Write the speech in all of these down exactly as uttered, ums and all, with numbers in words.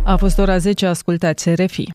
A fost ora zece, ascultați R F I.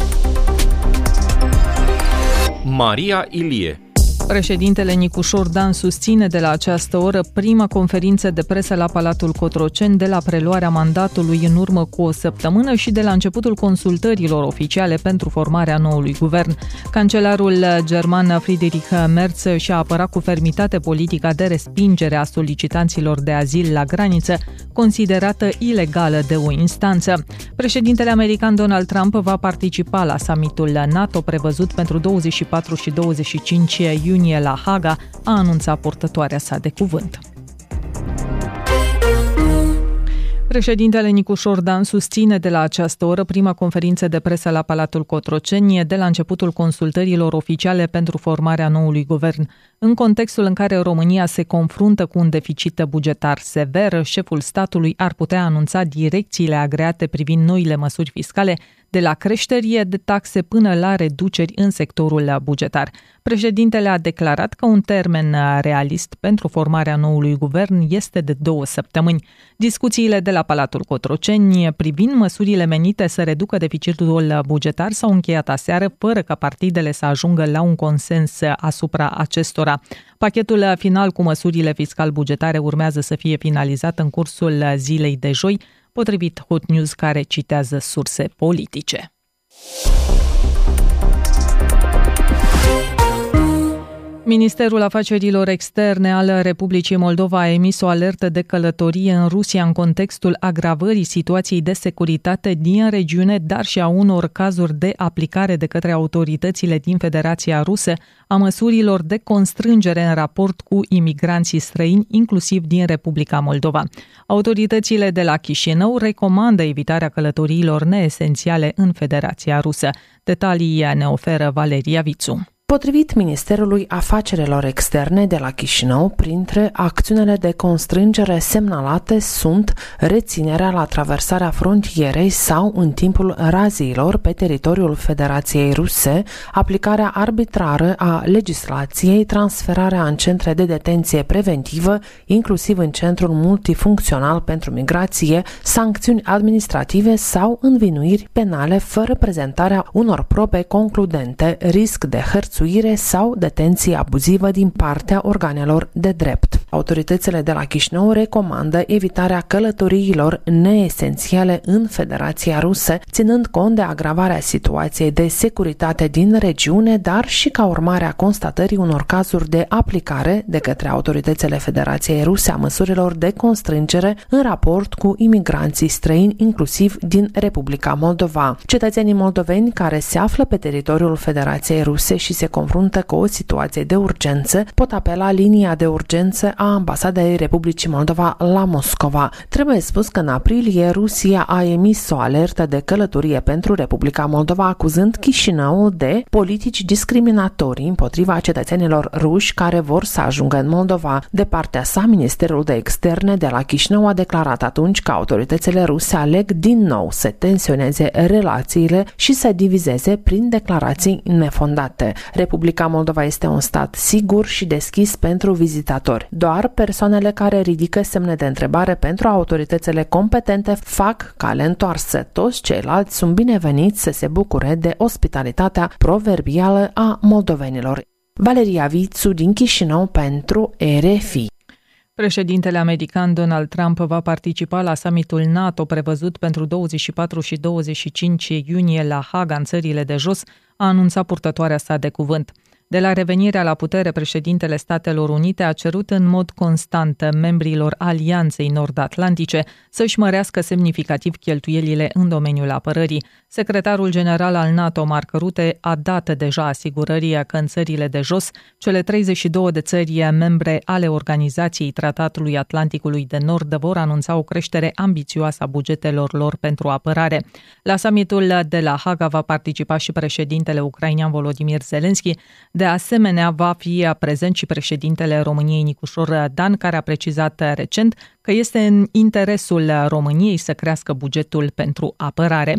Maria Ilie. Președintele Nicușor Dan susține de la această oră prima conferință de presă la Palatul Cotroceni de la preluarea mandatului în urmă cu o săptămână și de la începutul consultărilor oficiale pentru formarea noului guvern. Cancelarul german Friedrich Merz și-a apărat cu fermitate politica de respingere a solicitanților de azil la graniță, considerată ilegală de o instanță. Președintele american Donald Trump va participa la summitul NATO prevăzut pentru douăzeci și patru și douăzeci și cinci iunie la Haga, a anunțat purtătoarea sa de cuvânt. Președintele Nicușor Dan susține de la această oră prima conferință de presă la Palatul Cotroceni de la începutul consultărilor oficiale pentru formarea noului guvern. În contextul în care România se confruntă cu un deficit bugetar sever, șeful statului ar putea anunța direcțiile agreate privind noile măsuri fiscale, de la creșteri de taxe până la reduceri în sectorul bugetar. Președintele a declarat că un termen realist pentru formarea noului guvern este de două săptămâni. Discuțiile de la Palatul Cotroceni privind măsurile menite să reducă deficitul bugetar s-au încheiat aseară fără ca partidele să ajungă la un consens asupra acestora. Pachetul final cu măsurile fiscal-bugetare urmează să fie finalizat în cursul zilei de joi, potrivit Hot News, care citează surse politice. Ministerul Afacerilor Externe al Republicii Moldova a emis o alertă de călătorie în Rusia în contextul agravării situației de securitate din regiune, dar și a unor cazuri de aplicare de către autoritățile din Federația Rusă a măsurilor de constrângere în raport cu imigranții străini, inclusiv din Republica Moldova. Autoritățile de la Chișinău recomandă evitarea călătoriilor neesențiale în Federația Rusă. Detalii ne oferă Valeria Vițu. Potrivit Ministerului Afacerilor Externe de la Chișinău, printre acțiunile de constrângere semnalate sunt reținerea la traversarea frontierei sau în timpul raziilor pe teritoriul Federației Ruse, aplicarea arbitrară a legislației, transferarea în centre de detenție preventivă, inclusiv în centrul multifuncțional pentru migrație, sancțiuni administrative sau învinuiri penale fără prezentarea unor probe concludente, risc de hărțuire sau detenție abuzivă din partea organelor de drept. Autoritățile de la Chișinău recomandă evitarea călătoriilor neesențiale în Federația Rusă, ținând cont de agravarea situației de securitate din regiune, dar și ca urmare a constatării unor cazuri de aplicare de către autoritățile Federației Ruse a măsurilor de constrângere în raport cu imigranții străini, inclusiv din Republica Moldova. Cetățenii moldoveni care se află pe teritoriul Federației Ruse și se confruntă cu o situație de urgență pot apela linia de urgență a Ambasadei Republicii Moldova la Moscova. Trebuie spus că în aprilie Rusia a emis o alertă de călătorie pentru Republica Moldova, acuzând Chișinăul de politici discriminatorii împotriva cetățenilor ruși care vor să ajungă în Moldova. De partea sa, Ministerul de Externe de la Chișinău a declarat atunci că autoritățile ruse aleg din nou să tensioneze relațiile și să divizeze prin declarații nefondate. Republica Moldova este un stat sigur și deschis pentru vizitatori. Doar persoanele care ridică semne de întrebare pentru autoritățile competente fac cale întoarsă. Toți ceilalți sunt bineveniți să se bucure de ospitalitatea proverbială a moldovenilor. Valeria Vițu din Chișinău pentru R F I. Președintele american Donald Trump va participa la summitul NATO prevăzut pentru douăzeci și patru și douăzeci și cinci iunie la Haga, în țările de jos, a anunțat purtătoarea sa de cuvânt. De la revenirea la putere, președintele Statelor Unite a cerut în mod constant membrilor Alianței Nord-Atlantice să-și mărească semnificativ cheltuielile în domeniul apărării. Secretarul general al NATO, Mark Rutte, a dat deja asigurării că în țările de jos, cele treizeci și două de țări membre ale Organizației Tratatului Atlanticului de Nord vor anunța o creștere ambițioasă a bugetelor lor pentru apărare. La summitul de la Haga va participa și președintele ucrainean Volodymyr Zelensky. De asemenea, va fi prezent și președintele României Nicușor Dan, care a precizat recent că este în interesul României să crească bugetul pentru apărare.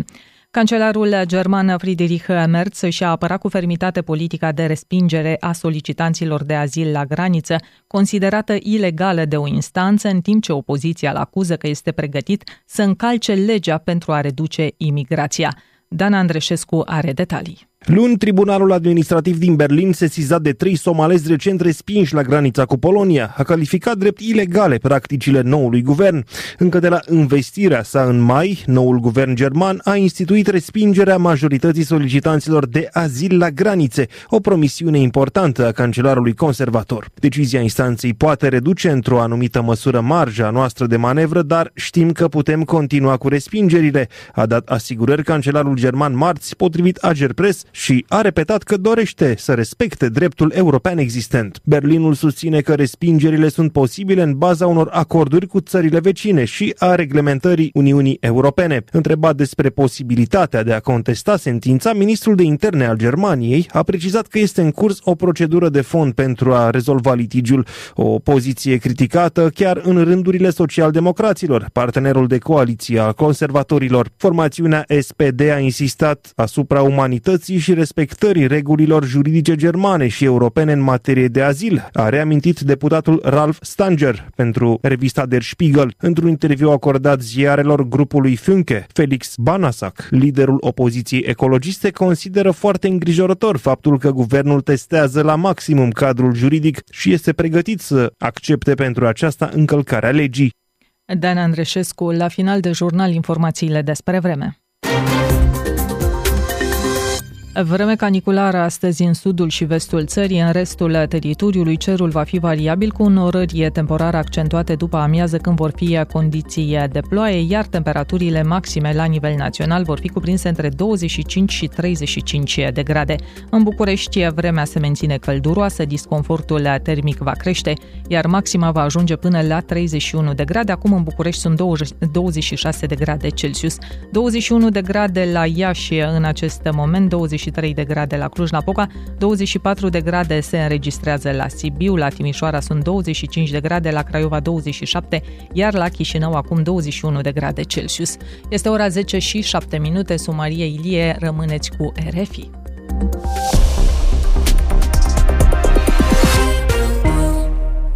Cancelarul german Friedrich Merz și-a apărat cu fermitate politica de respingere a solicitanților de azil la graniță, considerată ilegală de o instanță, în timp ce opoziția îl acuză că este pregătit să încalce legea pentru a reduce imigrația. Dan Andreșescu are detalii. Luni, Tribunalul Administrativ din Berlin, sesizat de trei somalezi recent respinși la granița cu Polonia, a calificat drept ilegale practicile noului guvern. Încă de la investirea sa în mai, noul guvern german a instituit respingerea majorității solicitanților de azil la granițe, o promisiune importantă a cancelarului conservator. Decizia instanței poate reduce într-o anumită măsură marja noastră de manevră, dar știm că putem continua cu respingerile, a dat asigurări cancelarul german marți, potrivit Agerpress, și a repetat că dorește să respecte dreptul european existent. Berlinul susține că respingerile sunt posibile în baza unor acorduri cu țările vecine și a reglementării Uniunii Europene. Întrebat despre posibilitatea de a contesta sentința, ministrul de interne al Germaniei a precizat că este în curs o procedură de fond pentru a rezolva litigiul, o poziție criticată chiar în rândurile socialdemocraților, partenerul de coaliție al conservatorilor. Formațiunea S P D a insistat asupra umanității și respectării regulilor juridice germane și europene în materie de azil, a reamintit deputatul Ralf Stanger pentru revista Der Spiegel. Într-un interviu acordat ziarelor grupului Funke, Felix Banasak, liderul opoziției ecologiste, consideră foarte îngrijorător faptul că guvernul testează la maximum cadrul juridic și este pregătit să accepte pentru aceasta încălcarea legii. Dan Andreșescu, la final de jurnal, informațiile despre vreme. Vreme caniculară astăzi în sudul și vestul țării, în restul teritoriului cerul va fi variabil cu înnorări temporare accentuate după amiază când vor fi condiții de ploaie, iar temperaturile maxime la nivel național vor fi cuprinse între douăzeci și cinci și treizeci și cinci de grade. În București vremea se menține călduroasă, disconfortul termic va crește, iar maxima va ajunge până la treizeci și unu de grade. Acum în București sunt douăzeci și șase de grade Celsius, douăzeci și unu de grade la Iași în acest moment, douăzeci și trei de grade la Cluj-Napoca, douăzeci și patru de grade se înregistrează la Sibiu, la Timișoara sunt douăzeci și cinci de grade, la Craiova douăzeci și șapte, iar la Chișinău acum douăzeci și unu de grade Celsius. Este ora zece și șapte minute, sunt Maria Ilie, rămâneți cu R F I.